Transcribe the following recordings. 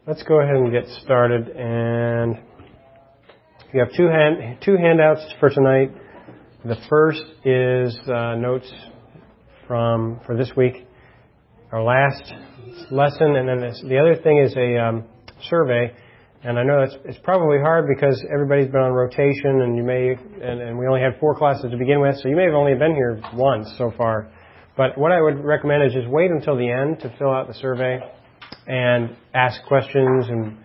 Let's go ahead and get started. And you have two handouts for tonight. The first is notes for this week, our last lesson, and then the other thing is a survey. And I know it's probably hard because everybody's been on rotation, and we only had 4 classes to begin with, so you may have only been here once so far. But what I would recommend is just wait until the end to fill out the survey and ask questions, and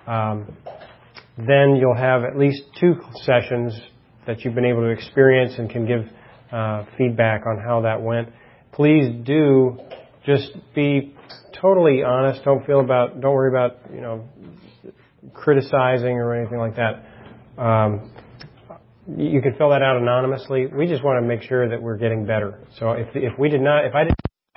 then you'll have at least 2 sessions that you've been able to experience and can give feedback on how that went. Please do just be totally honest. Don't worry about criticizing or anything like that. You can fill that out anonymously. We just want to make sure that we're getting better. So if I didn't.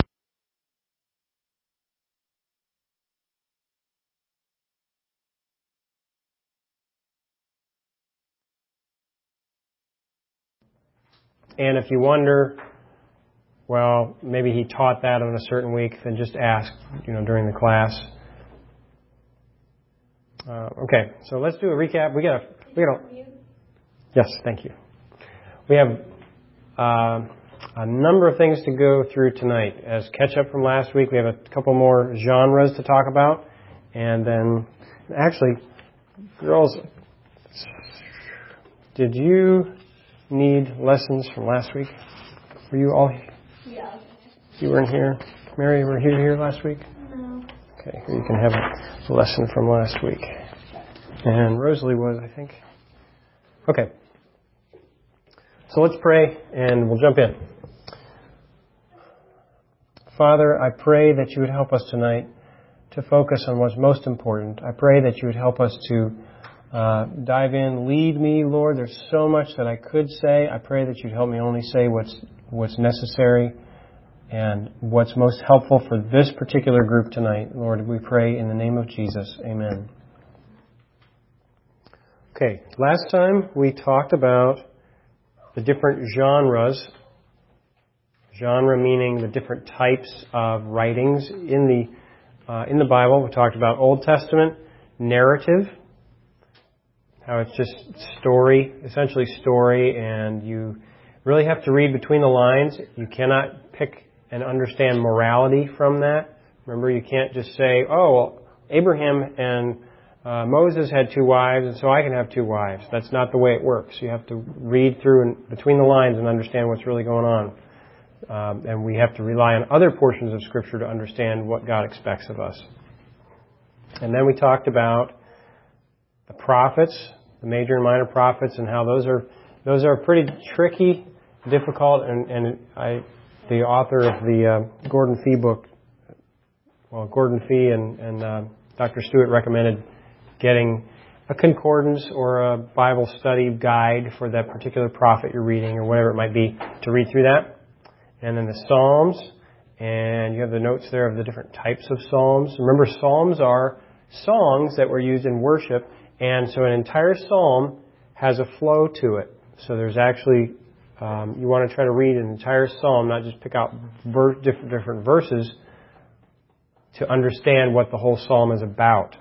And if you wonder, well, maybe he taught that on a certain week, then just ask, during the class. Okay, so let's do a recap. Yes, thank you. We have a number of things to go through tonight. As catch up from last week, we have a couple more genres to talk about. And then, actually, girls, did you need lessons from last week? Were you all here? Yeah. You weren't here? Mary, were you here last week? No. Okay, you can have a lesson from last week. And Rosalie was, I think. Okay. So let's pray and we'll jump in. Father, I pray that you would help us tonight to focus on what's most important. I pray that you would help us to dive in. Lead me, Lord. There's so much that I could say. I pray that you'd help me only say what's necessary and what's most helpful for this particular group tonight. Lord, we pray in the name of Jesus. Amen. Okay, last time we talked about the different genres. Genre meaning the different types of writings in the Bible. We talked about Old Testament narrative, how it's just story, essentially story, and you really have to read between the lines. You cannot pick and understand morality from that. Remember, you can't just say, oh, well, Abraham and Moses had 2 wives, and so I can have 2 wives. That's not the way it works. You have to read through and between the lines and understand what's really going on. And we have to rely on other portions of Scripture to understand what God expects of us. And then we talked about the prophets, the major and minor prophets, and how those are pretty tricky, difficult, and the author of the Gordon Fee book, Gordon Fee and Dr. Stewart recommended getting a concordance or a Bible study guide for that particular prophet you're reading or whatever it might be to read through that. And then the Psalms, and you have the notes there of the different types of Psalms. Remember, Psalms are songs that were used in worship, and so an entire Psalm has a flow to it. So there's actually, you want to try to read an entire Psalm, not just pick out different verses to understand what the whole Psalm is about.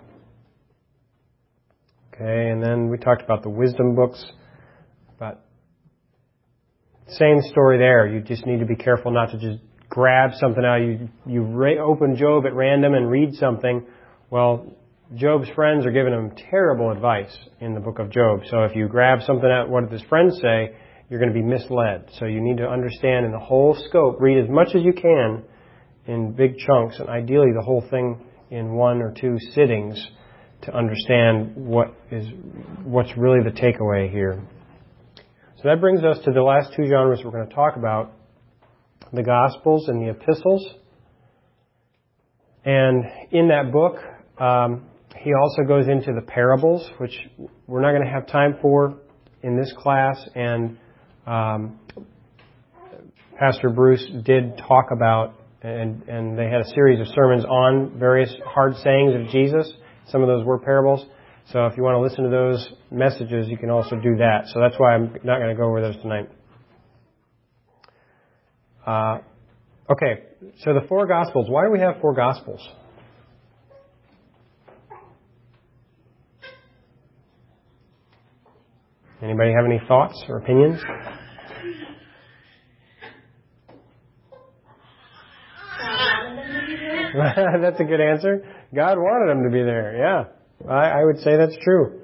Okay, and then we talked about the wisdom books, but same story there. You just need to be careful not to just grab something out. You open Job at random and read something. Well, Job's friends are giving him terrible advice in the book of Job. So if you grab something out, what his friends say, you're going to be misled. So you need to understand in the whole scope, read as much as you can in big chunks, and ideally the whole thing in 1 or 2 sittings to understand what's really the takeaway here. So that brings us to the last 2 genres we're going to talk about, the Gospels and the Epistles. And in that book, he also goes into the parables, which we're not going to have time for in this class. And Pastor Bruce did talk about, and they had a series of sermons on various hard sayings of Jesus. Some of those were parables. So if you want to listen to those messages, you can also do that. So that's why I'm not going to go over those tonight. Okay, so the 4 Gospels. Why do we have 4 Gospels? Anybody have any thoughts or opinions? That's a good answer. God wanted them to be there. Yeah, I would say that's true.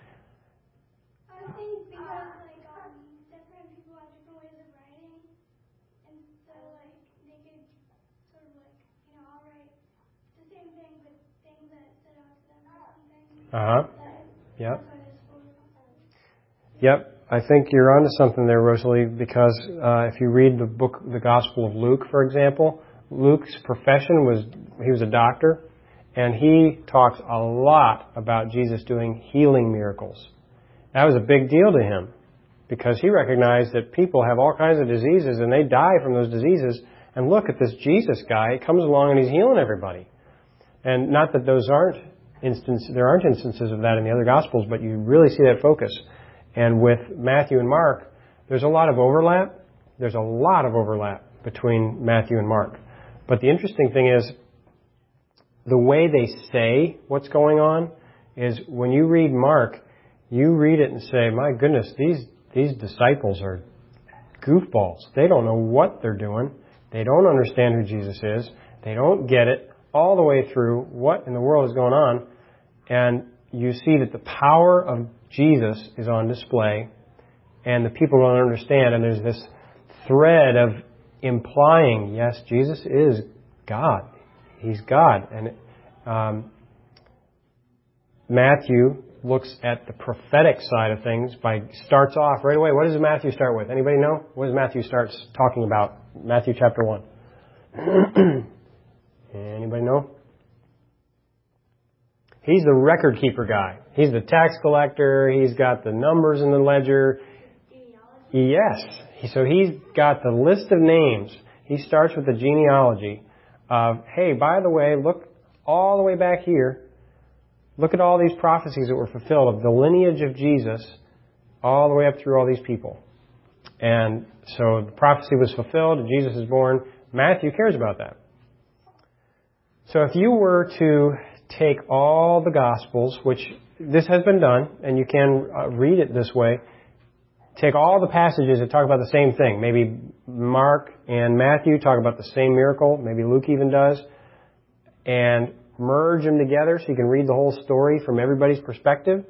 I think because different people have different ways of writing, and so they could sort of all write the same thing, but things that stood out to them or something. Yep. Yep. I think you're onto something there, Rosalie, because if you read the Gospel of Luke, for example, Luke's profession he was a doctor, and he talks a lot about Jesus doing healing miracles. That was a big deal to him because he recognized that people have all kinds of diseases and they die from those diseases. And look at this Jesus guy. He comes along and he's healing everybody. And not that there aren't instances of that in the other Gospels, but you really see that focus. And with Matthew and Mark, there's a lot of overlap. There's a lot of overlap between Matthew and Mark. But the interesting thing is, the way they say what's going on is when you read Mark, you read it and say, my goodness, these disciples are goofballs. They don't know what they're doing. They don't understand who Jesus is. They don't get it all the way through what in the world is going on. And you see that the power of Jesus is on display, and the people don't understand. And there's this thread of implying, yes, Jesus is God. He's God. And Matthew looks at the prophetic side of things starts off right away. What does Matthew start with? Anybody know? What does Matthew start talking about? Matthew chapter 1. Anybody know? He's the record keeper guy. He's the tax collector. He's got the numbers in the ledger. Yes. So he's got the list of names. He starts with the genealogy of, hey, by the way, look all the way back here. Look at all these prophecies that were fulfilled of the lineage of Jesus all the way up through all these people. And so the prophecy was fulfilled and Jesus is born. Matthew cares about that. So if you were to take all the Gospels, which this has been done, and you can read it this way, take all the passages that talk about the same thing. Maybe Mark and Matthew talk about the same miracle. Maybe Luke even does. And merge them together so you can read the whole story from everybody's perspective.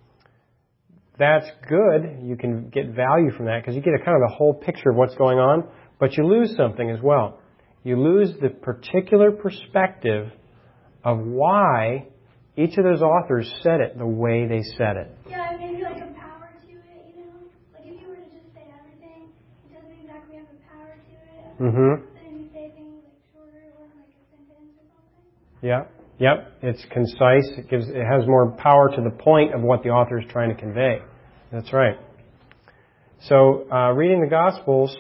That's good. You can get value from that because you get a kind of a whole picture of what's going on. But you lose something as well. You lose the particular perspective of why each of those authors said it the way they said it. Yeah, maybe a power to it, if you were to just say everything, it doesn't exactly have a power to it. Mm-hmm. Then you say things shorter or a sentence or something. Yeah. Yep. It's concise. It has more power to the point of what the author is trying to convey. That's right. So, reading the Gospels,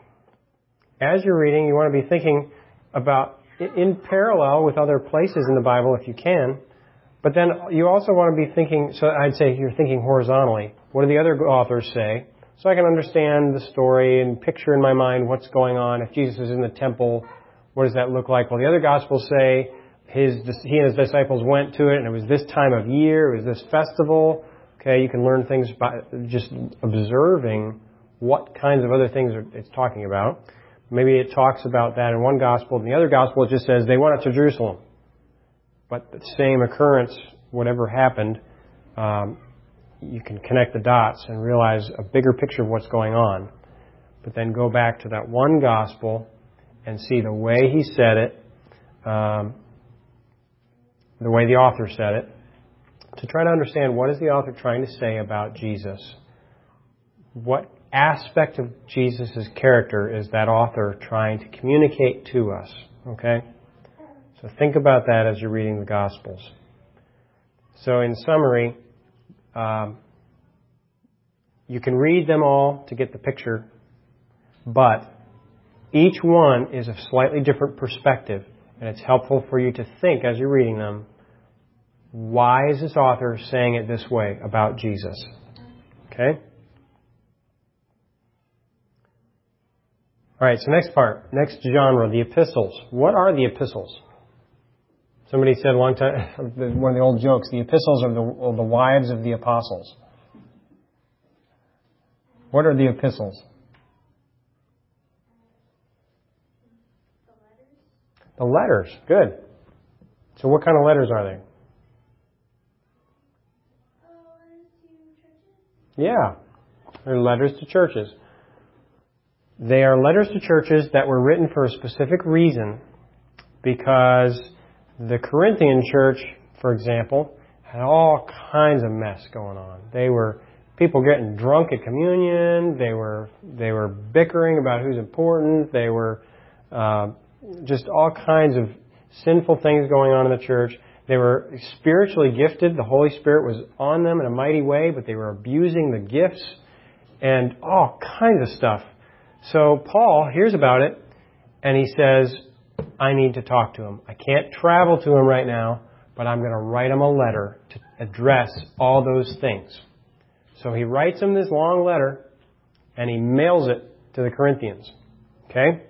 as you're reading, you want to be thinking about, in parallel with other places in the Bible if you can, but then you also want to be thinking, so I'd say you're thinking horizontally. What do the other authors say? So I can understand the story and picture in my mind what's going on. If Jesus is in the temple, what does that look like? Well, the other Gospels say he and his disciples went to it, and it was this time of year, it was this festival. Okay, you can learn things by just observing what kinds of other things it's talking about. Maybe it talks about that in one Gospel, and the other Gospel it just says they went up to Jerusalem. But the same occurrence, whatever happened, you can connect the dots and realize a bigger picture of what's going on. But then go back to that one Gospel and see the way he said it, the way the author said it, to try to understand what is the author trying to say about Jesus. What aspect of Jesus' character is that author trying to communicate to us? Okay? So think about that as you're reading the Gospels. So in summary, you can read them all to get the picture, but each one is a slightly different perspective, and it's helpful for you to think as you're reading them, why is this author saying it this way about Jesus? Okay? All right, so next part, next genre, the epistles. What are the epistles? Somebody said a long time, one of the old jokes, the epistles are the wives of the apostles. What are the epistles? The letters. Good. So what kind of letters are they? Yeah. They're letters to churches. They are letters to churches that were written for a specific reason, because the Corinthian church, for example, had all kinds of mess going on. They were people getting drunk at communion. They were bickering about who's important. They were just all kinds of sinful things going on in the church. They were spiritually gifted. The Holy Spirit was on them in a mighty way, but they were abusing the gifts and all kinds of stuff. So Paul hears about it, and he says, I need to talk to him. I can't travel to him right now, but I'm going to write him a letter to address all those things. So he writes him this long letter, and he mails it to the Corinthians. Okay?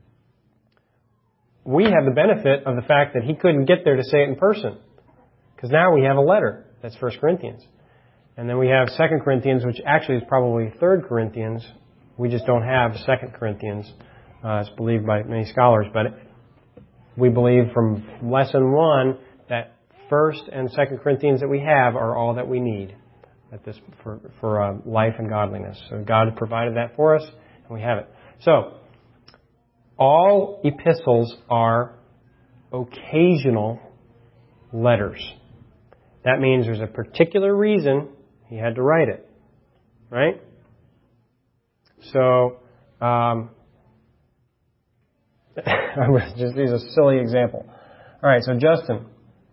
We have the benefit of the fact that he couldn't get there to say it in person, because now we have a letter. That's 1 Corinthians. And then we have 2 Corinthians, which actually is probably 3 Corinthians. We just don't have 2 Corinthians. It's believed by many scholars, but we believe from lesson 1 that 1 and 2 Corinthians that we have are all that we need at this for life and godliness. So God provided that for us, and we have it. So all epistles are occasional letters. That means there's a particular reason he had to write it, right? So, I would just use a silly example. All right, so Justin,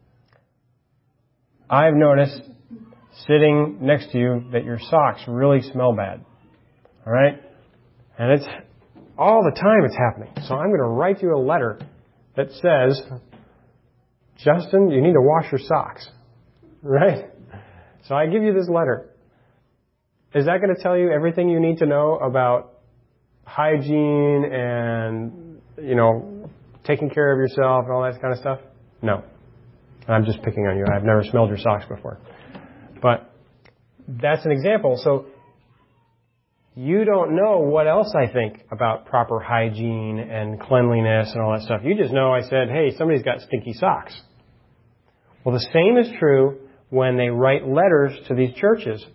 I've noticed sitting next to you that your socks really smell bad. All right? And it's all the time it's happening. So I'm going to write you a letter that says, Justin, you need to wash your socks. Right? So I give you this letter. Is that going to tell you everything you need to know about hygiene and, taking care of yourself and all that kind of stuff? No. I'm just picking on you. I've never smelled your socks before. But that's an example. So you don't know what else I think about proper hygiene and cleanliness and all that stuff. You just know I said, hey, somebody's got stinky socks. Well, the same is true when they write letters to these churches.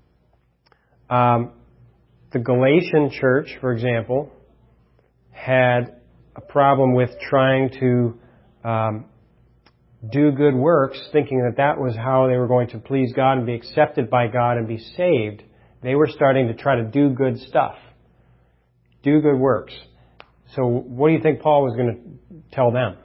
The Galatian church, for example, had a problem with trying to do good works, thinking that that was how they were going to please God and be accepted by God and be saved. They were starting to try to do good stuff, do good works. So what do you think Paul was going to tell them?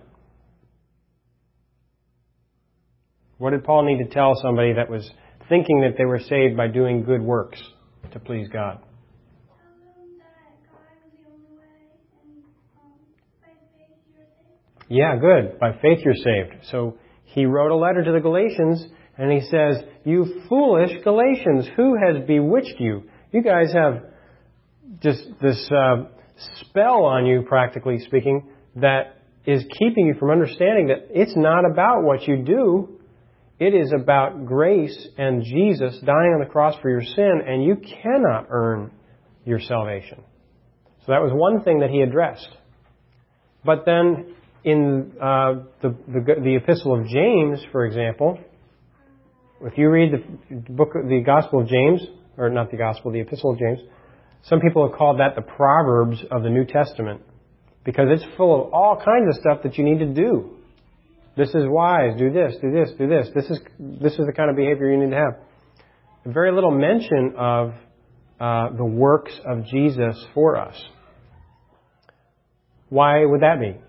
What did Paul need to tell somebody that was thinking that they were saved by doing good works to please God? Tell them that God was the only way, and by faith you're saved. Yeah, good. By faith you're saved. So he wrote a letter to the Galatians, and he says, you foolish Galatians, who has bewitched you? You guys have just this spell on you, practically speaking, that is keeping you from understanding that it's not about what you do. It is about grace and Jesus dying on the cross for your sin, and you cannot earn your salvation. So that was one thing that he addressed. But then in the Epistle of James, for example, if you read the Gospel of James, or not the Gospel, the Epistle of James, some people have called that the Proverbs of the New Testament, because it's full of all kinds of stuff that you need to do. This is wise. Do this, do this, do this. This is the kind of behavior you need to have. Very little mention of the works of Jesus for us. Why would that be?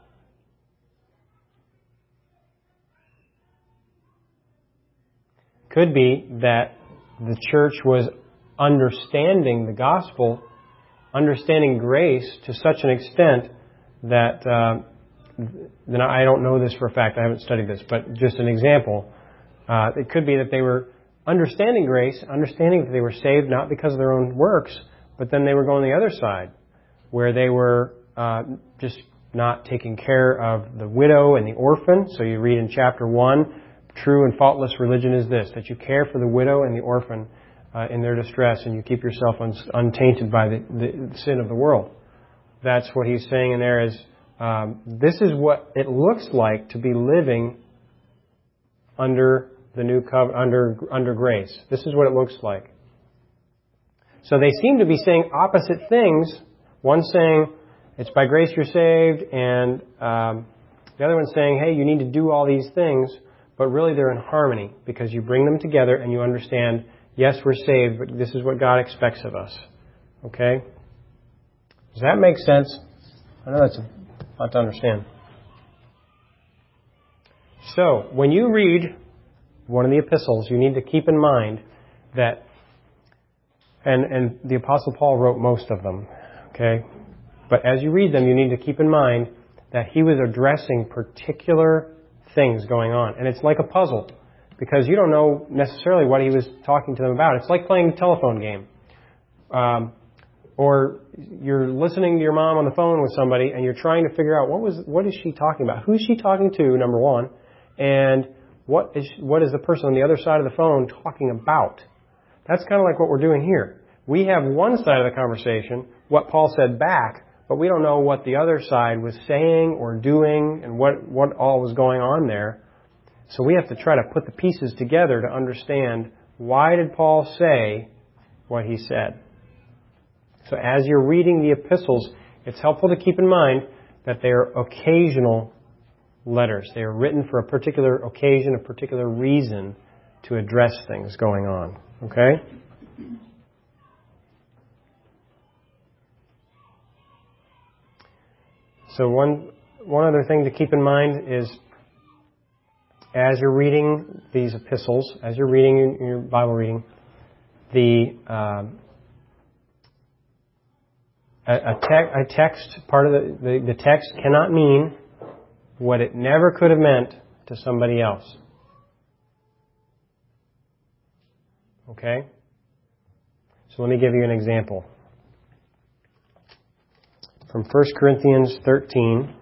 Could be that the church was understanding the gospel, understanding grace to such an extent that then I don't know this for a fact. I haven't studied this, but just an example. It could be that they were understanding grace, understanding that they were saved not because of their own works, but then they were going the other side, where they were just not taking care of the widow and the orphan. So you read in chapter 1, true and faultless religion is this, that you care for the widow and the orphan. in their distress, and you keep yourself untainted by the sin of the world. That's what he's saying in there is, this is what it looks like to be living under the new covenant, under grace. This is what it looks like. So they seem to be saying opposite things. One saying, it's by grace you're saved, and the other one's saying, hey, you need to do all these things, but really they're in harmony because you bring them together and you understand, yes, we're saved, but this is what God expects of us. Okay? Does that make sense? I know that's a lot to understand. So, when you read one of the epistles, you need to keep in mind that, and the Apostle Paul wrote most of them, okay? But as you read them, you need to keep in mind that he was addressing particular things going on. And it's like a puzzle, because you don't know necessarily what he was talking to them about. It's like playing a telephone game. Or you're listening to your mom on the phone with somebody and you're trying to figure out what is she talking about? Who's she talking to, number one? And what is the person on the other side of the phone talking about? That's kind of like what we're doing here. We have one side of the conversation, what Paul said back, but we don't know what the other side was saying or doing and what all was going on there. So we have to try to put the pieces together to understand, why did Paul say what he said? So as you're reading the epistles, it's helpful to keep in mind that they are occasional letters. They are written for a particular occasion, a particular reason to address things going on. Okay? So one other thing to keep in mind is, as you're reading these epistles, as you're reading your Bible reading, a text, part of the text cannot mean what it never could have meant to somebody else. Okay? So let me give you an example. From 1 Corinthians 13.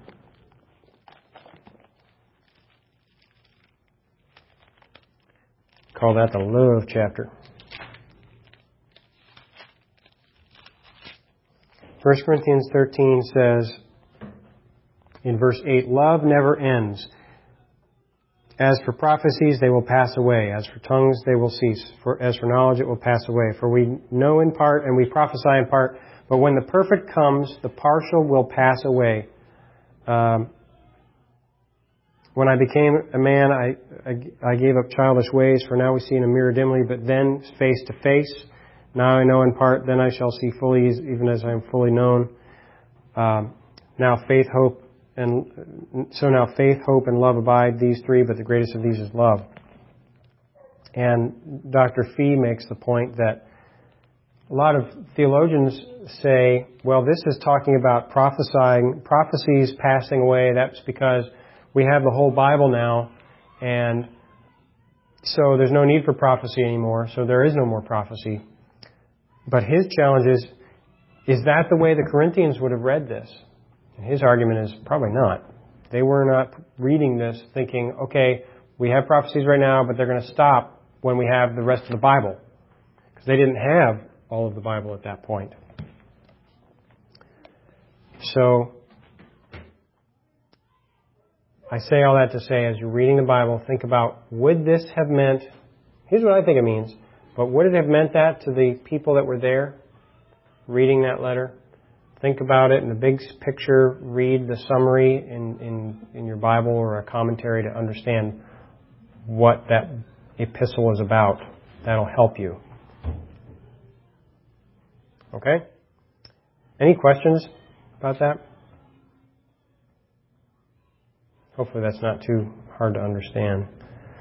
Call that the love chapter. 1 Corinthians 13 says, in verse 8, love never ends. As for prophecies, they will pass away. As for tongues, they will cease. As for knowledge, it will pass away. For we know in part and we prophesy in part. But when the perfect comes, the partial will pass away. When I became a man, I gave up childish ways. For now we see in a mirror dimly, but then face to face. Now I know in part, then I shall see fully, even as I am fully known. Now faith, hope, and love abide, these three, but the greatest of these is love. And Dr. Fee makes the point that a lot of theologians say, well, this is talking about prophecies passing away. That's because we have the whole Bible now, and so there's no need for prophecy anymore, so there is no more prophecy. But his challenge is that the way the Corinthians would have read this? And his argument is probably not. They were not reading this thinking, okay, we have prophecies right now, but they're going to stop when we have the rest of the Bible. Because they didn't have all of the Bible at that point. So, I say all that to say, as you're reading the Bible, think about, would this have meant, here's what I think it means, but would it have meant that to the people that were there reading that letter? Think about it in the big picture. Read the summary in your Bible or a commentary to understand what that epistle is about. That'll help you. Okay? Any questions about that? Hopefully that's not too hard to understand.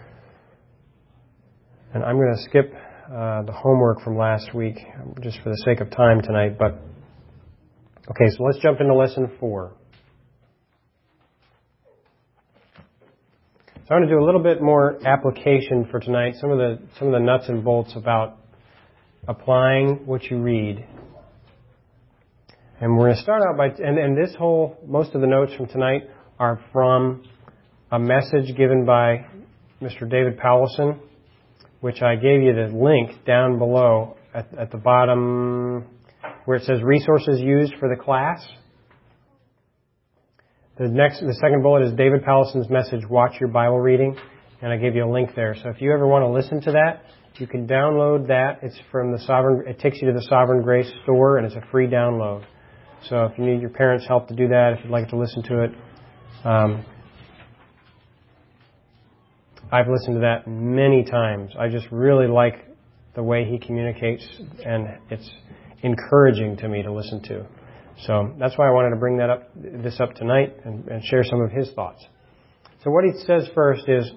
And I'm going to skip the homework from last week just for the sake of time tonight. But okay, so let's jump into lesson 4. So I'm going to do a little bit more application for tonight. Some of the nuts and bolts about applying what you read. And we're going to start out by, and most of the notes from tonight are from a message given by Mr. David Powlison which I gave you the link down below at the bottom where it says resources used for the class. The second bullet is David Pallison's message, Watch Your Bible Reading, and I gave you a link there. So if you ever want to listen to that, you can download that. It's from it takes you to the Sovereign Grace store, and it's a free download. So if you need your parents' help to do that, if you'd like to listen to it, I've listened to that many times. I just really like the way he communicates, and it's encouraging to me to listen to. So that's why I wanted to bring this up tonight and share some of his thoughts. So what he says first is,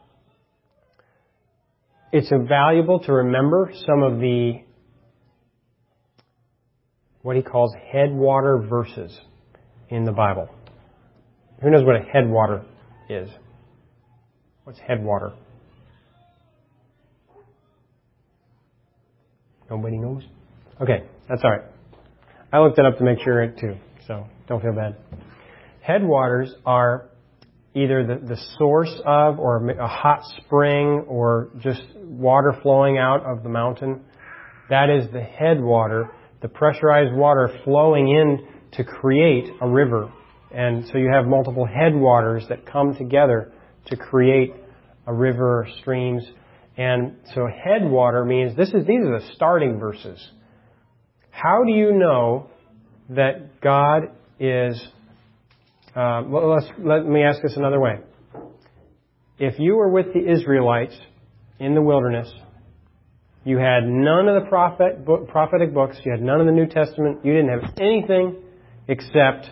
it's valuable to remember some of the, what he calls headwater verses in the Bible. Who knows what a headwater is? What's headwater? Nobody knows? Okay, that's all right. I looked it up to make sure too, so don't feel bad. Headwaters are either the source of, or a hot spring, or just water flowing out of the mountain. That is the headwater, the pressurized water flowing in to create a river. And so you have multiple headwaters that come together to create a river or streams. And so headwater means these are the starting verses. How do you know that God is... let me ask this another way. If you were with the Israelites in the wilderness, you had none of the prophetic books, you had none of the New Testament, you didn't have anything except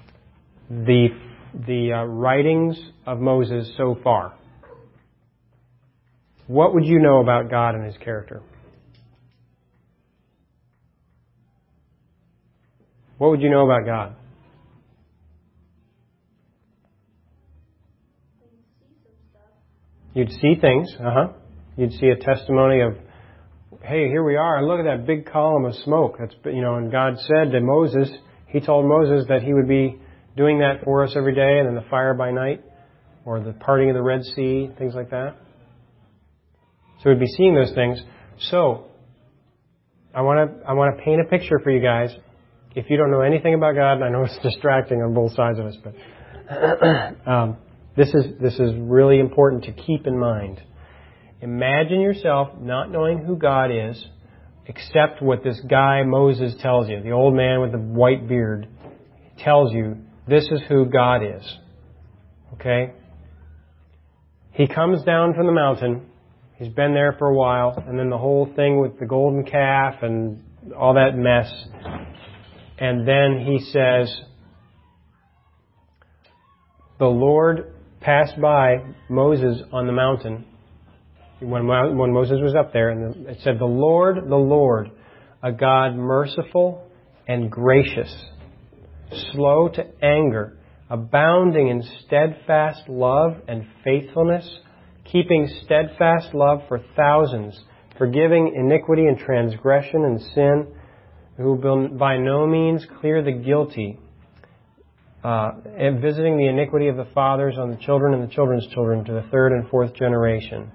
the writings of Moses so far. What would you know about God and His character? What would you know about God? You'd see things, You'd see a testimony of, hey, here we are, and look at that big column of smoke. That's, and God said to Moses, He told Moses that He would be doing that for us every day, and then the fire by night, or the parting of the Red Sea, things like that. So we'd be seeing those things. So I want to paint a picture for you guys. If you don't know anything about God, and I know it's distracting on both sides of us, but this is really important to keep in mind. Imagine yourself not knowing who God is, except what this guy Moses tells you, the old man with the white beard, tells you this is who God is. Okay? He comes down from the mountain. He's been there for a while, and then the whole thing with the golden calf and all that mess. And then he says, the Lord passed by Moses on the mountain when Moses was up there, and it said, the Lord, a God merciful and gracious, slow to anger, abounding in steadfast love and faithfulness, keeping steadfast love for thousands, forgiving iniquity and transgression and sin, who will by no means clear the guilty, and visiting the iniquity of the fathers on the children and the children's children to the third and fourth generation.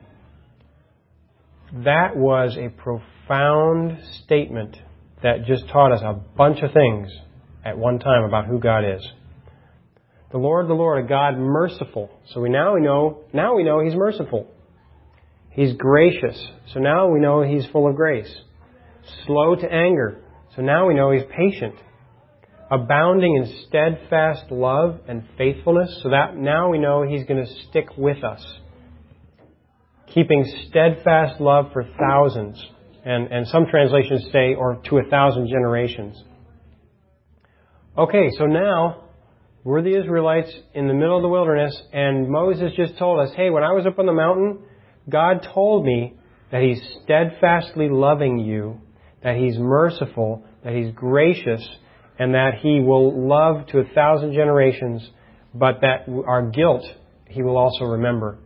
That was a profound statement that just taught us a bunch of things at one time about who God is. The Lord, a God merciful. So now we know He's merciful. He's gracious. So now we know He's full of grace. Slow to anger. So now we know He's patient. Abounding in steadfast love and faithfulness. So that now we know He's going to stick with us. Keeping steadfast love for thousands. And some translations say, or to 1,000 generations. Okay, so now we're the Israelites in the middle of the wilderness, and Moses just told us, hey, when I was up on the mountain, God told me that He's steadfastly loving you, that He's merciful, that He's gracious, and that He will love to 1,000 generations, but that our guilt He will also remember.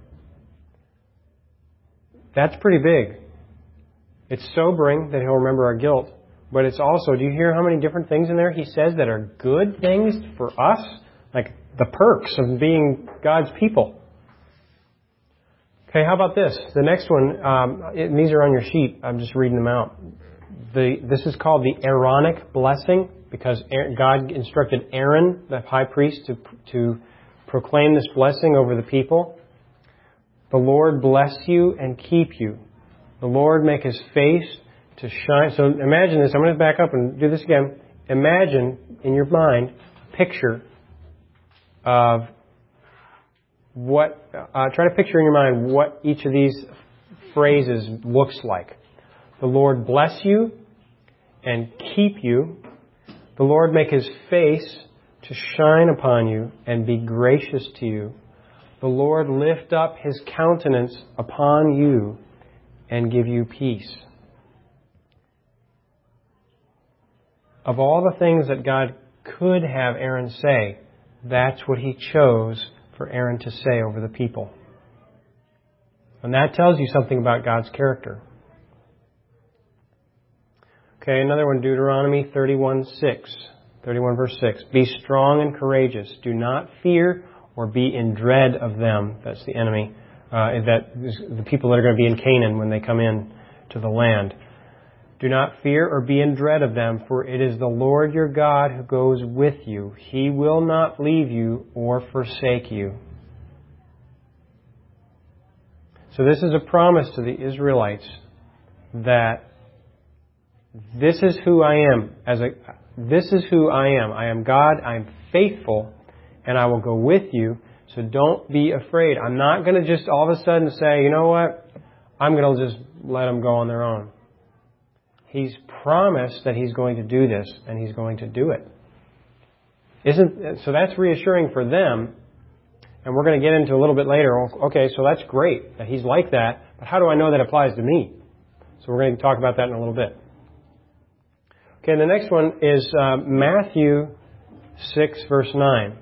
That's pretty big. It's sobering that He'll remember our guilt, but it's also, do you hear how many different things in there He says that are good things for us? Like the perks of being God's people. Okay, how about this? The next one, and these are on your sheet. I'm just reading them out. This is called the Aaronic blessing because God instructed Aaron, the high priest, to proclaim this blessing over the people. The Lord bless you and keep you. The Lord make His face to shine. So imagine this. I'm going to back up and do this again. Imagine in your mind a picture of try to picture in your mind what each of these phrases looks like. The Lord bless you and keep you. The Lord make His face to shine upon you and be gracious to you. The Lord lift up His countenance upon you and give you peace. Of all the things that God could have Aaron say, that's what He chose for Aaron to say over the people. And that tells you something about God's character. Okay, another one, Deuteronomy 31 verse 6. Be strong and courageous. Do not fear or be in dread of them. That's the enemy. That is the people that are going to be in Canaan when they come in to the land. Do not fear or be in dread of them, for it is the Lord your God who goes with you. He will not leave you or forsake you. So this is a promise to the Israelites that this is who I am. This is who I am. I am God. I am faithful, and I will go with you. So don't be afraid. I'm not going to just all of a sudden say, you know what? I'm going to just let them go on their own. He's promised that He's going to do this, and He's going to do it. So that's reassuring for them. And we're going to get into a little bit later. Okay, so that's great that He's like that. But how do I know that applies to me? So we're going to talk about that in a little bit. Okay, the next one is Matthew 6, verse 9.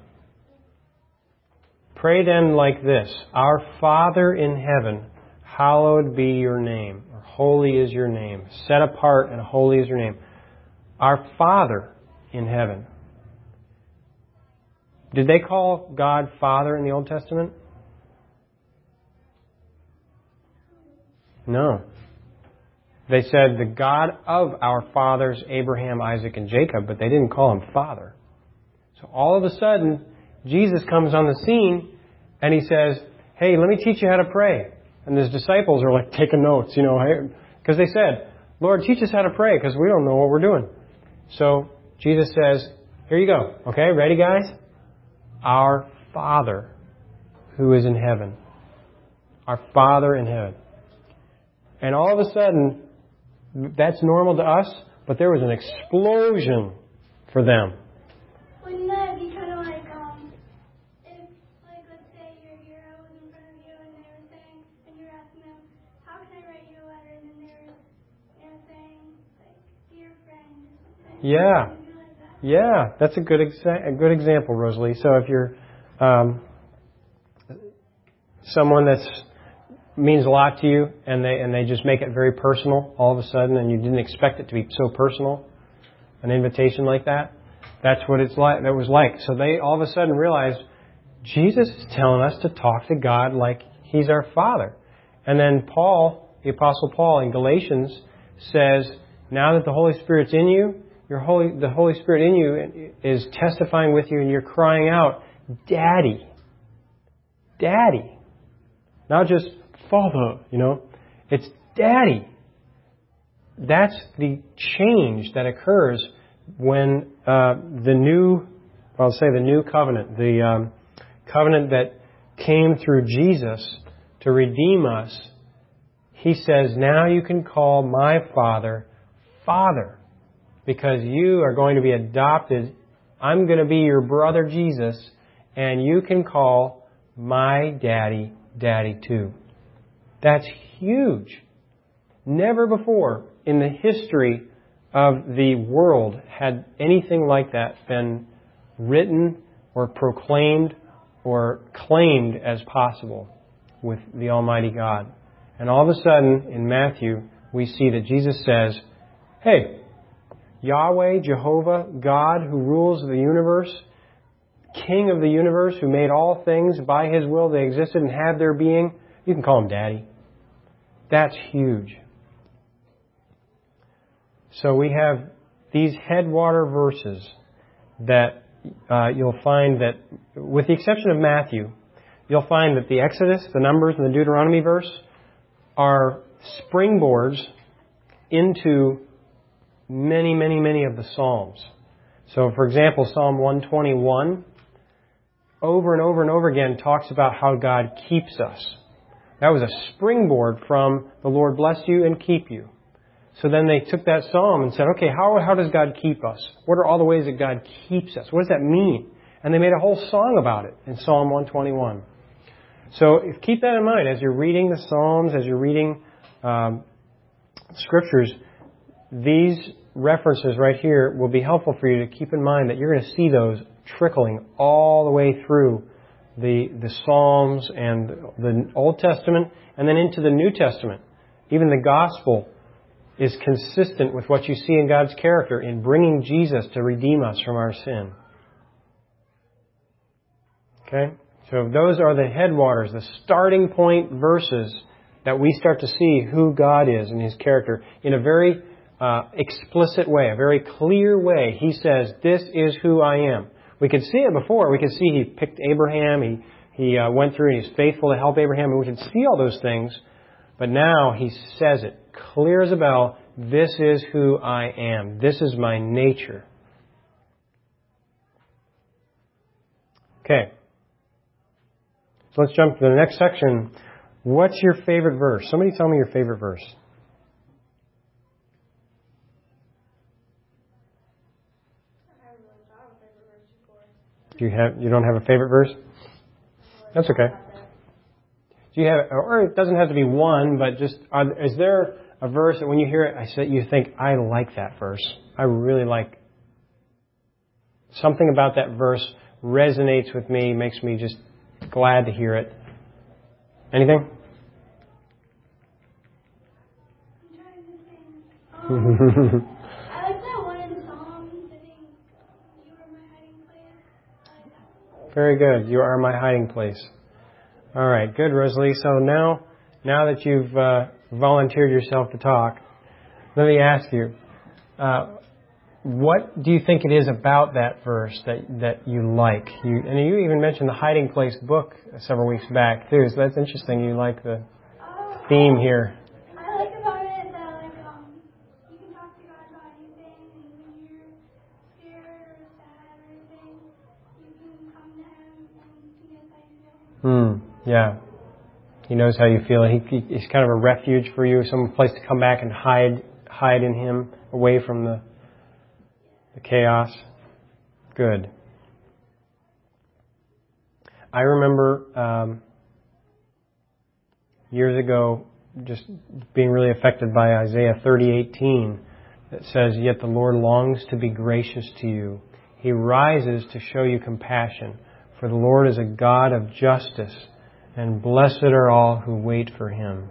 Pray then like this. Our Father in heaven, hallowed be your name. Or holy is your name. Set apart and holy is your name. Our Father in heaven. Did they call God Father in the Old Testament? No. They said the God of our fathers, Abraham, Isaac, and Jacob, but they didn't call Him Father. So all of a sudden, Jesus comes on the scene and He says, hey, let me teach you how to pray. And His disciples are like taking notes, because they said, Lord, teach us how to pray because we don't know what we're doing. So Jesus says, here you go. Okay, ready guys? Our Father who is in heaven. Our Father in heaven. And all of a sudden, that's normal to us, but there was an explosion for them. Wouldn't that be kind of like, if, let's say your hero was in front of you and they were saying, and you're asking them, how can I write you a letter? And then they were saying, dear friend. Yeah. Yeah, that's a good example, Rosalie. So if you're someone that's means a lot to you, and they just make it very personal all of a sudden, and you didn't expect it to be so personal, an invitation like that, that's what it's like. That was like. So they all of a sudden realized Jesus is telling us to talk to God like He's our Father. And then Paul, the Apostle Paul in Galatians says, now that the Holy Spirit's in you, the Holy Spirit in you is testifying with you, and you're crying out, Daddy. Daddy. Not just Father, It's Daddy. That's the change that occurs when the new covenant, the covenant that came through Jesus to redeem us, He says, now you can call my Father, Father, because you are going to be adopted. I'm going to be your brother Jesus, and you can call my daddy, Daddy too. That's huge. Never before in the history of the world had anything like that been written or proclaimed or claimed as possible with the Almighty God. And all of a sudden, in Matthew, we see that Jesus says, hey, Yahweh, Jehovah, God who rules the universe, King of the universe, who made all things by His will, they existed and had their being, You can call him Daddy. That's huge. So we have these headwater verses that you'll find that, with the exception of Matthew, you'll find that the Exodus, the Numbers, and the Deuteronomy verse are springboards into many, many, many of the Psalms. So, for example, Psalm 121, over and over and over again, talks about how God keeps us. That was a springboard from the Lord bless you and keep you. So then they took that psalm and said, okay, how does God keep us? What are all the ways that God keeps us? What does that mean? And they made a whole song about it in Psalm 121. So keep that in mind as you're reading the Psalms, as you're reading Scriptures. These references right here will be helpful for you to keep in mind that you're going to see those trickling all the way through the Psalms and the Old Testament and then into the New Testament. Even the Gospel is consistent with what you see in God's character in bringing Jesus to redeem us from our sin. Okay? So those are the headwaters, the starting point verses that we start to see who God is and His character in a very explicit way, a very clear way. He says, this is who I am. We could see it before. We could see He picked Abraham. He went through and He's faithful to help Abraham. And we could see all those things. But now He says it clear as a bell. This is who I am. This is my nature. Okay. So let's jump to the next section. What's your favorite verse? Somebody tell me your favorite verse. You don't have a favorite verse? That's okay. Do you have, or it doesn't have to be one, but just, is there a verse that when you hear it, you think, I like that verse. I really like, something about that verse resonates with me, makes me just glad to hear it. Anything? I'm trying to think. I like that one in Psalms. I think, you are my hiding place. I like that one. Very good. You are my hiding place. All right. Good, Rosalie. So now that you've volunteered yourself to talk, let me ask you, what do you think it is about that verse that you like? And you even mentioned the Hiding Place book several weeks back, too. So that's interesting. You like the theme here. I like about it that, you can talk to God about anything, and when you're scared or sad or anything, you can come to Him and He knows how you feel. Yeah. He knows how you feel. He's kind of a refuge for you, some place to come back and hide in Him, away from the chaos. Good. I remember years ago just being really affected by Isaiah 30:18 that says, "Yet the Lord longs to be gracious to you. He rises to show you compassion. For the Lord is a God of justice, and blessed are all who wait for Him."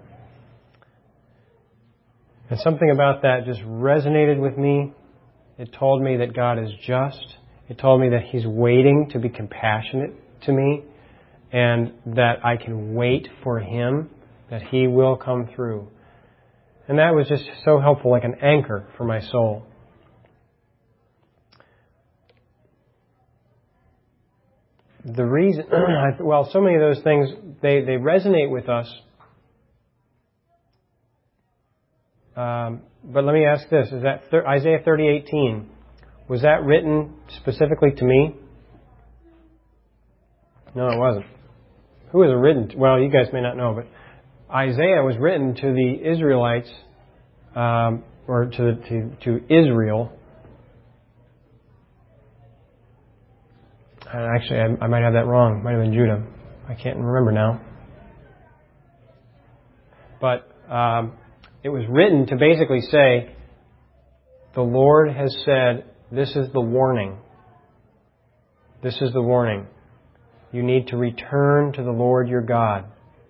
And something about that just resonated with me. It told me that God is just. It told me that He's waiting to be compassionate to me, and that I can wait for Him, that He will come through. And that was just so helpful, like an anchor for my soul. The reason, well, so many of those things, they resonate with us. But let me ask this. Is that Isaiah 30:18, was that written specifically to me? No, it wasn't. Who was it written to? Well, you guys may not know, but Isaiah was written to the Israelites, or to Israel. Actually, I might have that wrong. It might have been Judah. I can't remember now. But it was written to basically say, the Lord has said, this is the warning. This is the warning. You need to return to the Lord your God.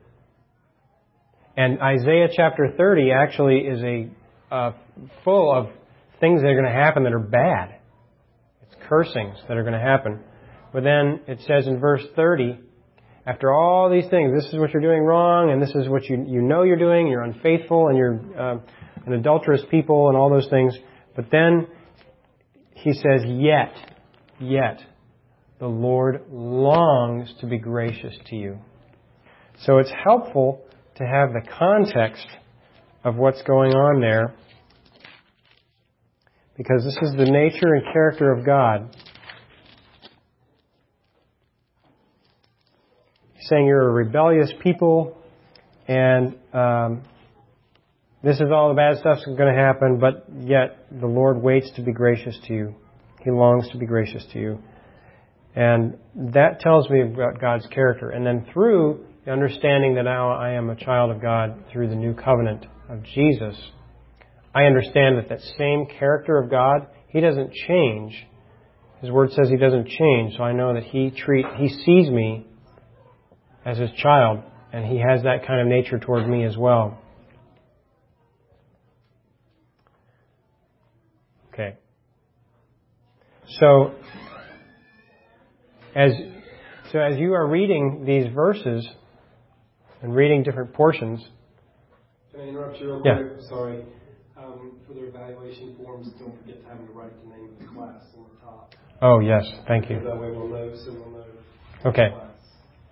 And Isaiah chapter 30 actually is full of things that are going to happen that are bad. It's cursings that are going to happen. But then it says in verse 30, after all these things, this is what you're doing wrong, and this is what you know you're doing, you're unfaithful, and you're an adulterous people, and all those things. But then he says, yet, the Lord longs to be gracious to you. So it's helpful to have the context of what's going on there, because this is the nature and character of God. He's saying you're a rebellious people, and this is all the bad stuff's going to happen, but yet the Lord waits to be gracious to you. He longs to be gracious to you. And that tells me about God's character. And then through the understanding that now I am a child of God through the new covenant of Jesus, I understand that that same character of God, He doesn't change. His Word says He doesn't change. So I know that He sees me as His child, and He has that kind of nature toward me as well. Okay. So as you are reading these verses and reading different portions. Can I interrupt you real Yeah. quick? Sorry. For their evaluation forms, don't forget to have me write the name of the class on the top. Oh, yes. Thank you. That way we'll know, so we'll know. Okay. The class.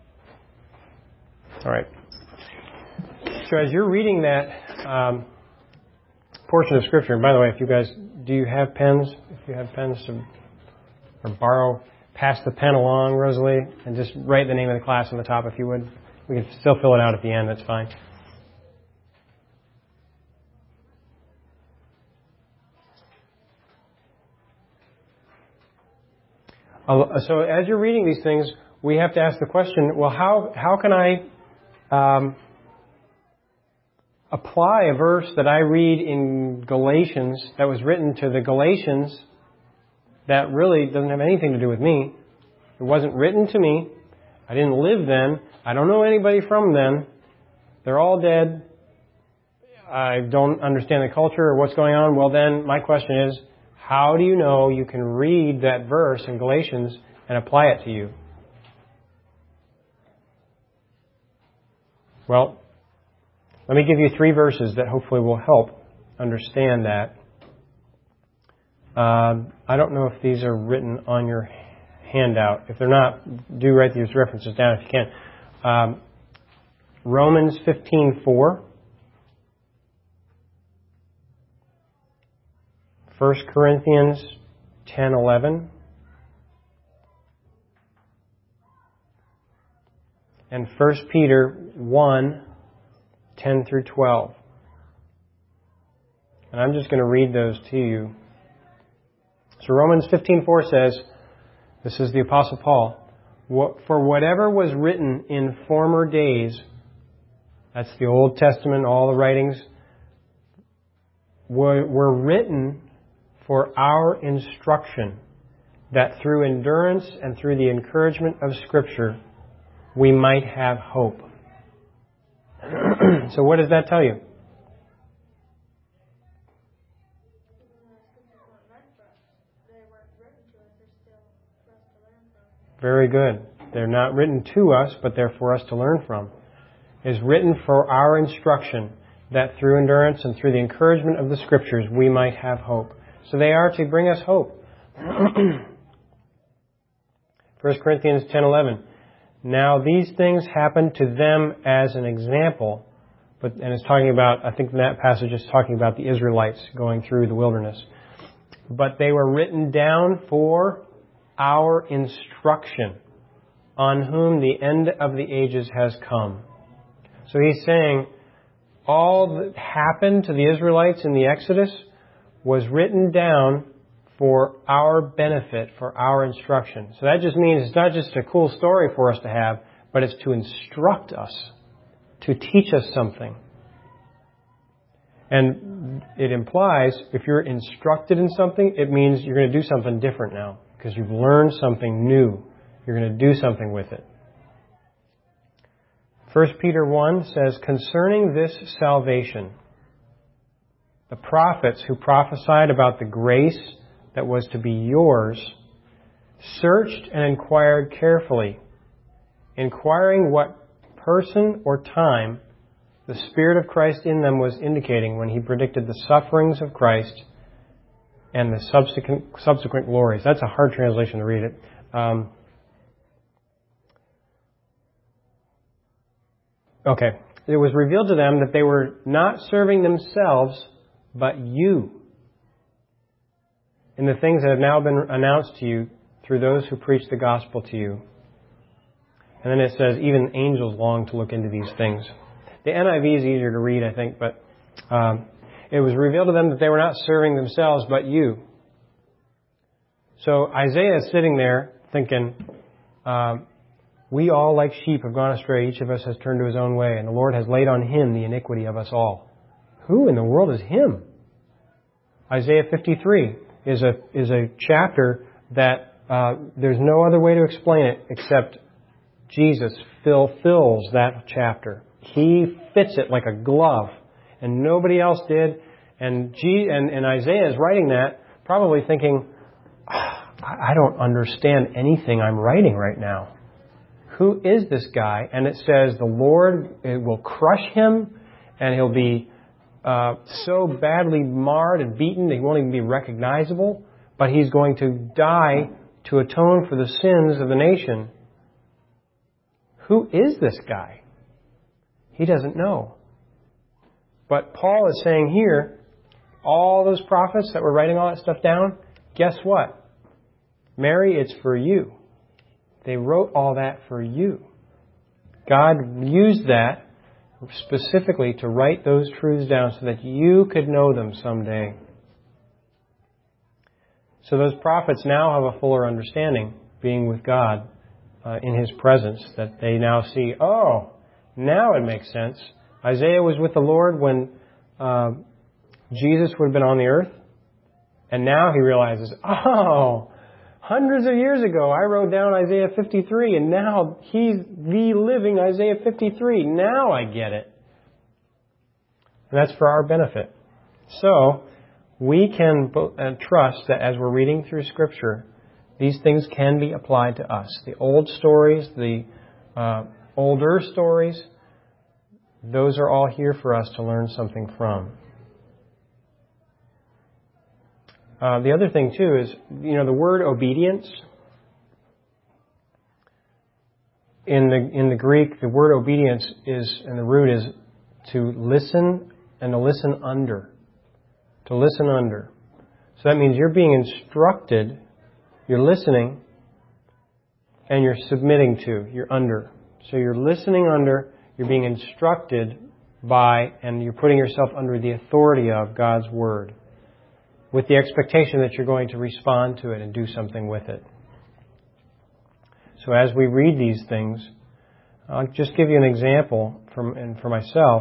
All right. So as you're reading that portion of Scripture, and by the way, if you guys, do you have pens? If you have pens, or pass the pen along, Rosalie, and just write the name of the class on the top if you would. We can still fill it out at the end, that's fine. So as you're reading these things, we have to ask the question, well, how can I apply a verse that I read in Galatians that was written to the Galatians that really doesn't have anything to do with me? It wasn't written to me. I didn't live then. I don't know anybody from then. They're all dead. I don't understand the culture or what's going on. Well, then my question is, how do you know you can read that verse in Galatians and apply it to you? Well, let me give you 3 verses that hopefully will help understand that. I don't know if these are written on your handout. If they're not, do write these references down if you can. Romans 15:4. 1 Corinthians 10:11. And 1 Peter 1:10 through 12. And I'm just going to read those to you. So Romans 15:4 says, this is the Apostle Paul, for whatever was written in former days, that's the Old Testament, all the writings, were written for our instruction, that through endurance and through the encouragement of Scripture, we might have hope. So what does that tell you? Very good. They're not written to us, but they're for us to learn from. It's written for our instruction, that through endurance and through the encouragement of the Scriptures, we might have hope. So they are to bring us hope. 1 Corinthians 10:11. Now these things happened to them as an example, and it's talking about, I think that passage is talking about the Israelites going through the wilderness. But they were written down for our instruction, on whom the end of the ages has come. So he's saying all that happened to the Israelites in the Exodus was written down for our benefit, for our instruction. So that just means it's not just a cool story for us to have, but it's to instruct us, to teach us something. And it implies, if you're instructed in something, it means you're going to do something different now, because you've learned something new. You're going to do something with it. 1 Peter 1 says, concerning this salvation, the prophets who prophesied about the grace that was to be yours searched and inquired carefully inquiring what person or time the Spirit of Christ in them was indicating when He predicted the sufferings of Christ and the subsequent glories. That's a hard translation to read it. Okay. It was revealed to them that they were not serving themselves, but you, in the things that have now been announced to you through those who preach the gospel to you. And then it says, even angels long to look into these things. The NIV is easier to read, I think, but it was revealed to them that they were not serving themselves, but you. So Isaiah is sitting there thinking, we all like sheep have gone astray. Each of us has turned to his own way, and the Lord has laid on him the iniquity of us all. Who in the world is him? Isaiah 53 is a chapter that there's no other way to explain it except Jesus fulfills that chapter. He fits it like a glove, and nobody else did. And Isaiah is writing that, probably thinking, I don't understand anything I'm writing right now. Who is this guy? And it says the Lord will crush him, and he'll be so badly marred and beaten that he won't even be recognizable. But he's going to die to atone for the sins of the nation. Who is this guy? He doesn't know. But Paul is saying here, all those prophets that were writing all that stuff down, guess what? Mary, it's for you. They wrote all that for you. God used that specifically to write those truths down so that you could know them someday. So those prophets now have a fuller understanding, being with God in His presence, that they now see, oh, now it makes sense. Isaiah was with the Lord when Jesus would have been on the earth, and now he realizes, oh, hundreds of years ago I wrote down Isaiah 53, and now he's reliving Isaiah 53. Now I get it. And that's for our benefit. So, we can trust that as we're reading through Scripture, these things can be applied to us. The old stories, the older stories, those are all here for us to learn something from. The other thing, too, is, the word obedience. In the Greek, the word obedience is, and the root is to listen and to listen under. To listen under. So that means you're being instructed, you're listening, and you're submitting to, you're under. So you're listening under, you're being instructed by, and you're putting yourself under the authority of God's Word, with the expectation that you're going to respond to it and do something with it. So as we read these things, I'll just give you an example for myself.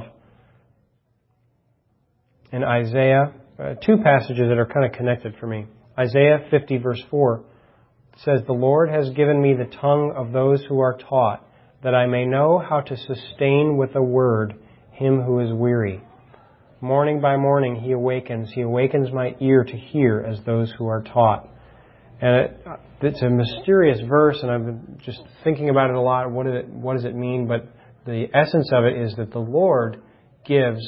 In Isaiah, two passages that are kind of connected for me. Isaiah 50 verse 4 says, "The Lord has given me the tongue of those who are taught, that I may know how to sustain with a word him who is weary. Morning by morning He awakens my ear to hear as those who are taught." And it's a mysterious verse, and I've been just thinking about it a lot. What does it mean? But the essence of it is that the Lord gives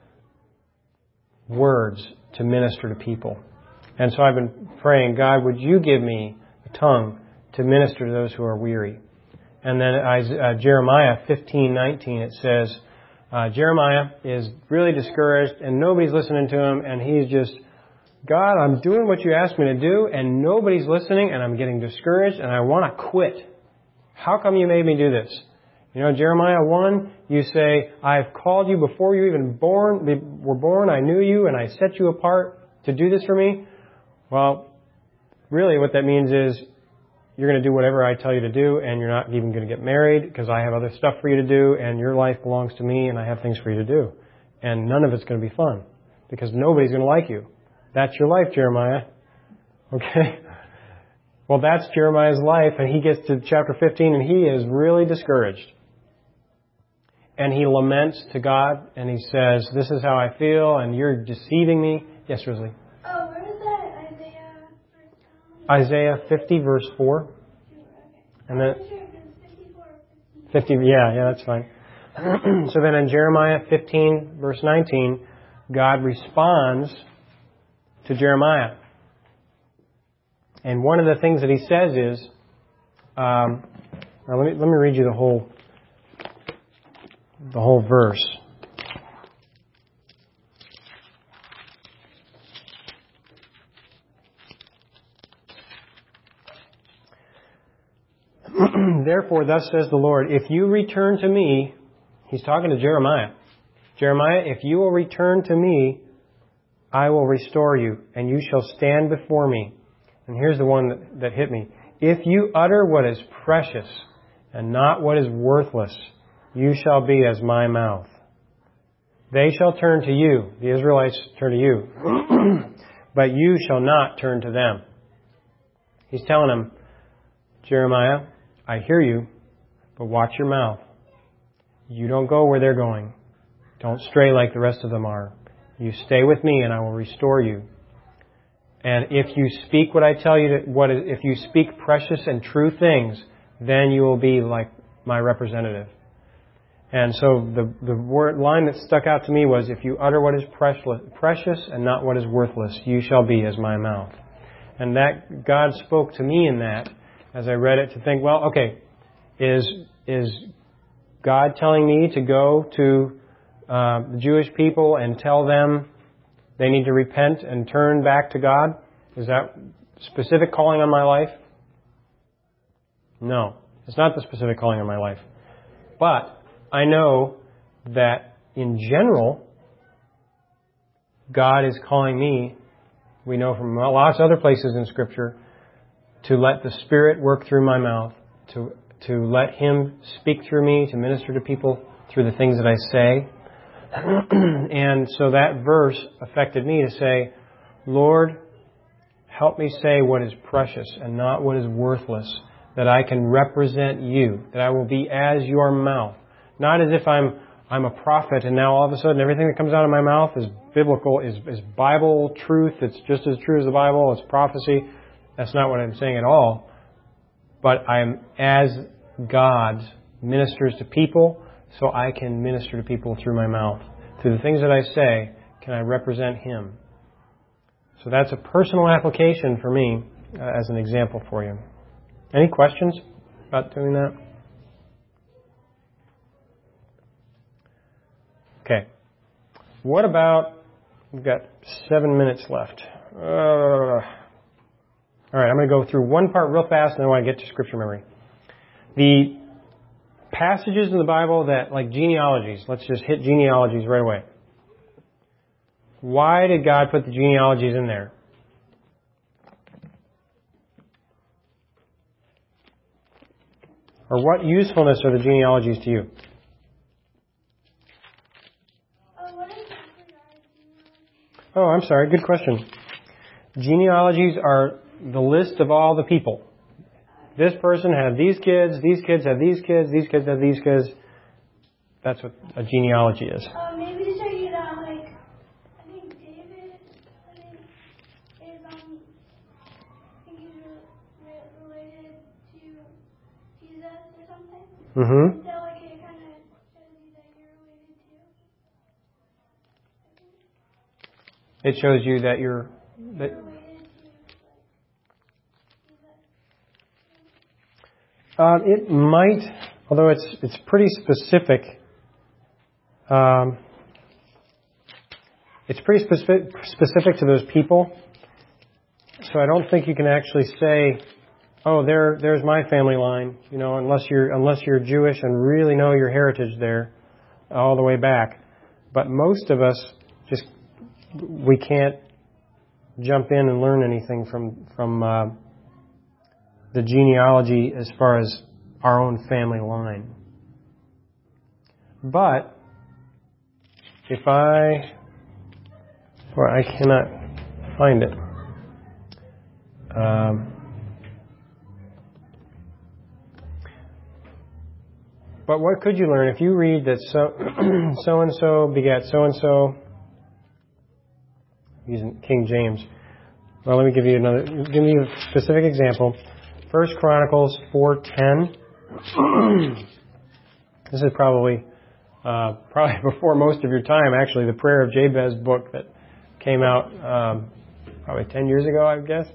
words to minister to people. And so I've been praying, God, would you give me a tongue to minister to those who are weary? And then Jeremiah 15:19, it says, Jeremiah is really discouraged and nobody's listening to him, and he's just, God, I'm doing what you asked me to do and nobody's listening, and I'm getting discouraged and I want to quit. How come you made me do this? Jeremiah 1, you say, I've called you before you even were born. I knew you and I set you apart to do this for me. Well, really what that means is you're going to do whatever I tell you to do, and you're not even going to get married because I have other stuff for you to do, and your life belongs to me and I have things for you to do. And none of it's going to be fun because nobody's going to like you. That's your life, Jeremiah. Okay? Well, that's Jeremiah's life, and he gets to chapter 15 and he is really discouraged. And he laments to God, and he says, this is how I feel, and you're deceiving me. Yes, Rosalie? Oh, where is that Isaiah? Isaiah 50, verse 4. Okay. And then 50, yeah, that's fine. So then in Jeremiah 15, verse 19, God responds to Jeremiah. And one of the things that He says is, now let me read you the whole verse. Therefore, thus says the Lord, if you return to me, He's talking to Jeremiah. Jeremiah, if you will return to me, I will restore you, and you shall stand before me. And here's the one that hit me. If you utter what is precious and not what is worthless, you shall be as my mouth. They shall turn to you, the Israelites turn to you, but you shall not turn to them. He's telling them, Jeremiah, I hear you, but watch your mouth. You don't go where they're going. Don't stray like the rest of them are. You stay with me and I will restore you. And if you speak what I tell you, if you speak precious and true things, then you will be like my representative. And so the line that stuck out to me was, if you utter what is precious and not what is worthless, you shall be as my mouth. And that God spoke to me in that, as I read it, to think, well, okay, is God telling me to go to the Jewish people and tell them they need to repent and turn back to God? Is that specific calling on my life? No, it's not the specific calling on my life. But I know that in general, God is calling me, we know from lots of other places in Scripture, to let the Spirit work through my mouth, to let Him speak through me, to minister to people through the things that I say. And so that verse affected me to say, Lord, help me say what is precious and not what is worthless, that I can represent you, that I will be as your mouth. Not as if I'm a prophet and now all of a sudden everything that comes out of my mouth is biblical, is Bible truth, it's just as true as the Bible, it's prophecy. That's not what I'm saying at all. But I'm as God ministers to people, so I can minister to people through my mouth. Through the things that I say, can I represent Him? So that's a personal application for me as an example for you. Any questions about doing that? Okay. What about, we've got 7 minutes left. All right, I'm going to go through one part real fast and then I want to get to scripture memory. The passages in the Bible that, like genealogies, let's just hit genealogies right away. Why did God put the genealogies in there? Or what usefulness are the genealogies to you? Oh, I'm sorry. Good question. Genealogies are the list of all the people. This person had these kids have these kids, these kids have these kids. That's what a genealogy is. Maybe to show you that, like, I think David, is, I think he's related to Jesus or something. Mm-hmm. So, like, it kind of shows you that you're related to. It shows you that you're... It might, although it's pretty specific. It's pretty specific to those people. So I don't think you can actually say, "Oh, there's my family line," unless you're Jewish and really know your heritage there, all the way back. But most of us we can't jump in and learn anything from the genealogy as far as our own family line. But if I cannot find it. But what could you learn if you read that so and so begat so and so? Using King James. Well, let me give you a specific example. 1 Chronicles 4:10. This is probably before most of your time, actually, the Prayer of Jabez book that came out probably 10 years ago, I guess.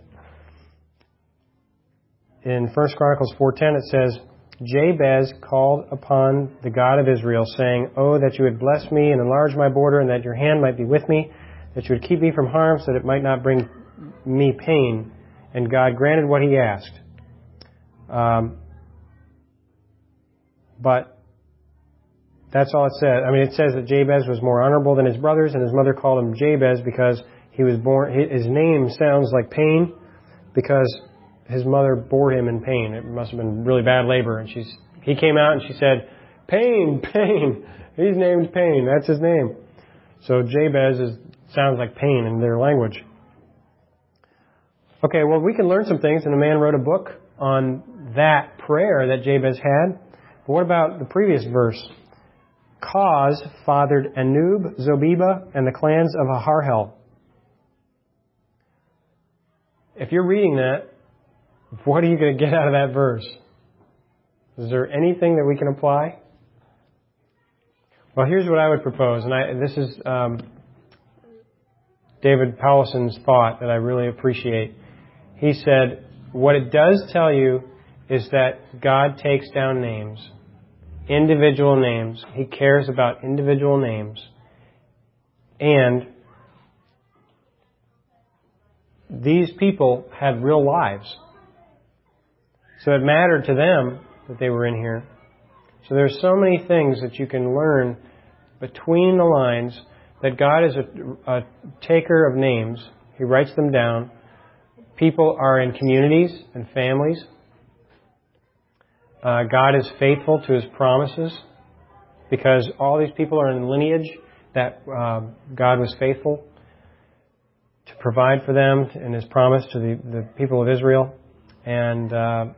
In 1 Chronicles 4:10 it says, Jabez called upon the God of Israel, saying, Oh, that you would bless me and enlarge my border, and that your hand might be with me, that you would keep me from harm, so that it might not bring me pain. And God granted what he asked. But that's all it says. I mean, it says that Jabez was more honorable than his brothers, and his mother called him Jabez because he was born. His name sounds like pain because his mother bore him in pain. It must have been really bad labor. And he came out and she said, Pain, pain. He's named Pain. That's his name. So Jabez sounds like pain in their language. Okay, well, we can learn some things, and a man wrote a book on that prayer that Jabez had. But what about the previous verse? Koz fathered Anub, Zobeba, and the clans of Aharhel. If you're reading that, what are you going to get out of that verse? Is there anything that we can apply? Well, here's what I would propose, and this is David Powlison's thought that I really appreciate. He said, what it does tell you is that God takes down names, individual names. He cares about individual names. And these people had real lives. So it mattered to them that they were in here. So there's so many things that you can learn between the lines, that God is a taker of names. He writes them down. People are in communities and families. God is faithful to His promises because all these people are in lineage that God was faithful to provide for them in His promise to the people of Israel. And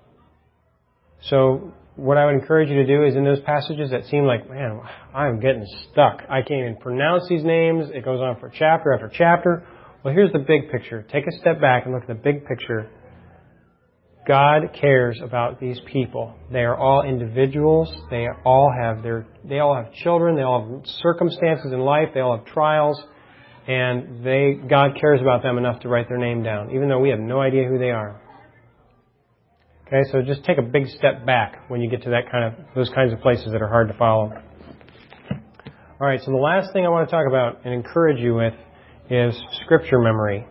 so what I would encourage you to do is in those passages that seem like, man, I'm getting stuck. I can't even pronounce these names. It goes on for chapter after chapter. Well, here's the big picture. Take a step back and look at the big picture. God cares about these people. They are all individuals. They all have children. They all have circumstances in life. They all have trials. And God cares about them enough to write their name down, even though we have no idea who they are. Okay, so just take a big step back when you get to those kinds of places that are hard to follow. All right, so the last thing I want to talk about and encourage you with is Scripture memory.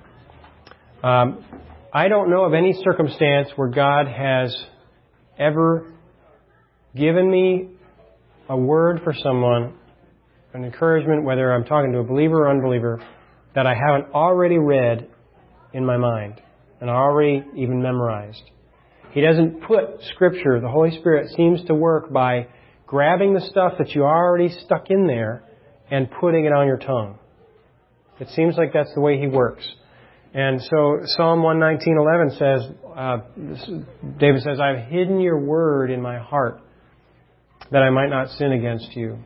I don't know of any circumstance where God has ever given me a word for someone, an encouragement, whether I'm talking to a believer or unbeliever, that I haven't already read in my mind and already even memorized. He doesn't put Scripture, the Holy Spirit seems to work by grabbing the stuff that you already stuck in there and putting it on your tongue. It seems like that's the way He works. And so Psalm 119:11 says, David says, I've hidden your word in my heart that I might not sin against you.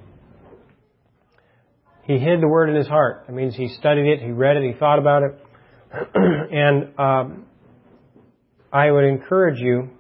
He hid the word in his heart. That means he studied it, he read it, he thought about it. And I would encourage you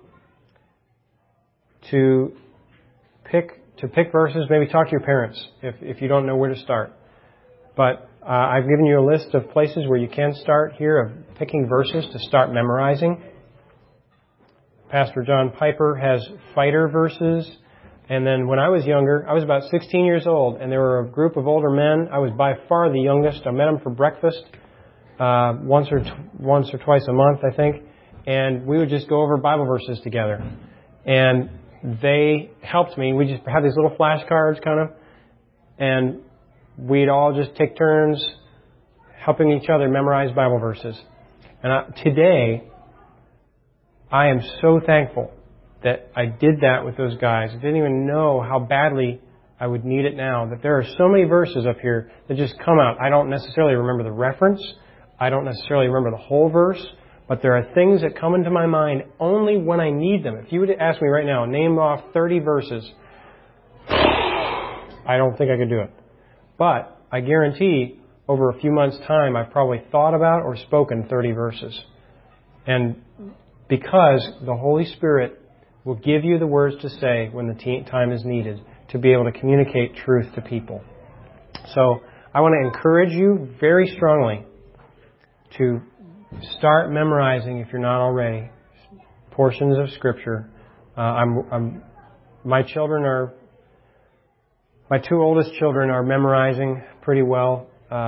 to pick verses. Maybe talk to your parents if you don't know where to start. But I've given you a list of places where you can start here of picking verses to start memorizing. Pastor John Piper has fighter verses. And then when I was younger, I was about 16 years old, and there were a group of older men. I was by far the youngest. I met them for breakfast once or twice a month, I think. And we would just go over Bible verses together. And they helped me. We just had these little flashcards kind of. And we'd all just take turns helping each other memorize Bible verses. And today, I am so thankful that I did that with those guys. I didn't even know how badly I would need it now. That there are so many verses up here that just come out. I don't necessarily remember the reference. I don't necessarily remember the whole verse. But there are things that come into my mind only when I need them. If you would ask me right now, name off 30 verses, I don't think I could do it. But I guarantee over a few months' time, I've probably thought about or spoken 30 verses. And because the Holy Spirit will give you the words to say when the time is needed to be able to communicate truth to people. So I want to encourage you very strongly to start memorizing, if you're not already, portions of Scripture. My two oldest children are memorizing pretty well,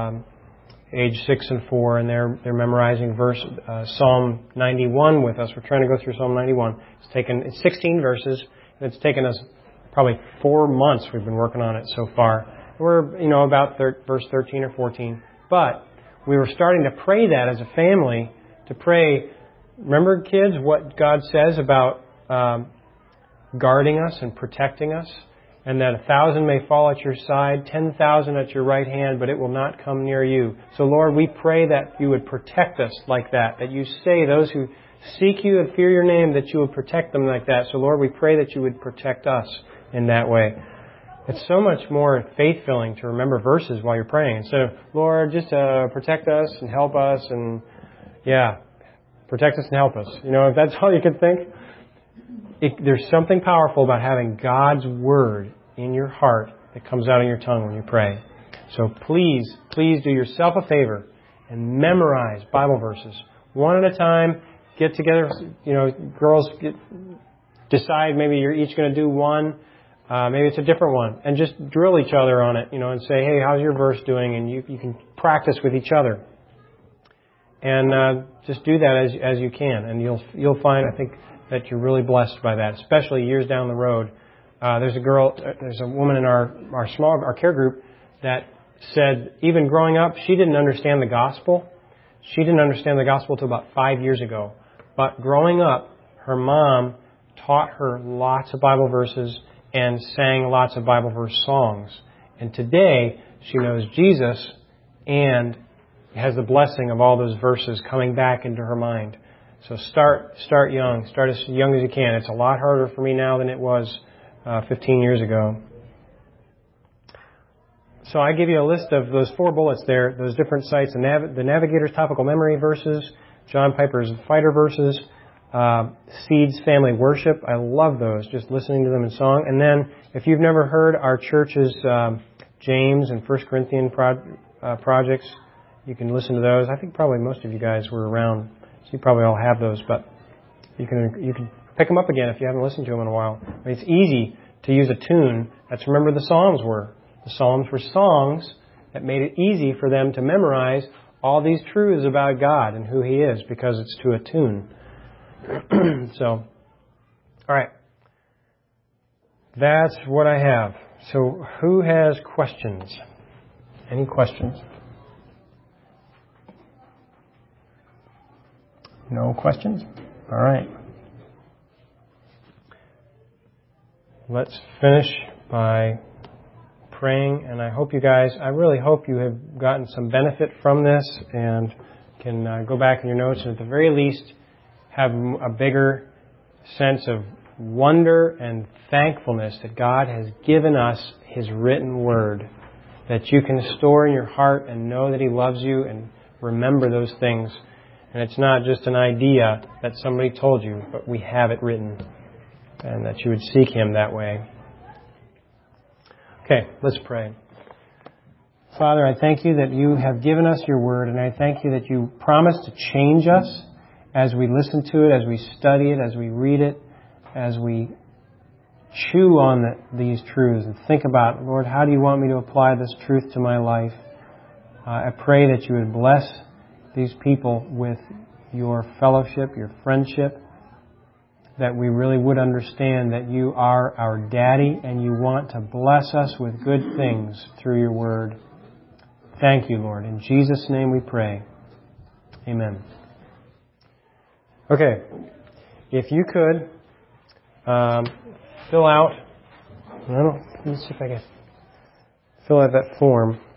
age 6 and 4, and they're memorizing Psalm 91 with us. We're trying to go through Psalm 91. It's 16 verses, and it's taken us probably 4 months. We've been working on it so far. We're about verse 13 or 14, but we were starting to pray that as a family, to pray. Remember, kids, what God says about guarding us and protecting us, and that 1,000 may fall at your side, 10,000 at your right hand, but it will not come near you. So, Lord, we pray that you would protect us like that you say those who seek you and fear your name, that you would protect them like that. So, Lord, we pray that you would protect us in that way. It's so much more faith-filling to remember verses while you're praying. Instead of, Lord, just protect us and help us, and protect us and help us. If that's all you can think, there's something powerful about having God's Word in your heart that comes out of your tongue when you pray. So please do yourself a favor and memorize Bible verses. One at a time. Get together, girls decide maybe you're each going to do one. Maybe it's a different one. And just drill each other on it, and say, hey, how's your verse doing? And you can practice with each other. And just do that as you can. And you'll find, I think, that you're really blessed by that, especially years down the road. There's a woman in our care group that said, even growing up, she didn't understand the gospel. She didn't understand the gospel until about 5 years ago. But growing up, her mom taught her lots of Bible verses and sang lots of Bible verse songs. And today, she knows Jesus and has the blessing of all those verses coming back into her mind. So start young. Start as young as you can. It's a lot harder for me now than it was 15 years ago. So I give you a list of those 4 bullets there, those different sites, the Navigator's Topical Memory verses, John Piper's Fighter verses, Seeds Family Worship. I love those, just listening to them in song. And then, if you've never heard our church's James and 1 Corinthian projects, you can listen to those. I think probably most of you guys were around, so you probably all have those, but you can pick them up again if you haven't listened to them in a while. I mean, it's easy to use a tune. That's remember the Psalms were. The Psalms were songs that made it easy for them to memorize all these truths about God and who He is, because it's to a tune. So, all right. That's what I have. So, who has questions? Any questions? No questions? All right. Let's finish by praying, and I really hope you have gotten some benefit from this and can go back in your notes and at the very least have a bigger sense of wonder and thankfulness that God has given us His written Word, that you can store in your heart and know that He loves you and remember those things. And it's not just an idea that somebody told you, but we have it written, and that you would seek Him that way. Okay, let's pray. Father, I thank you that you have given us your Word, and I thank you that you promise to change us as we listen to it, as we study it, as we read it, as we chew on these truths and think about, Lord, how do you want me to apply this truth to my life? I pray that you would bless these people with your fellowship, your friendship, that we really would understand that you are our daddy and you want to bless us with good things through your Word. Thank you, Lord. In Jesus' name we pray. Amen. Okay. If you could fill out, let me see if I can fill out that form.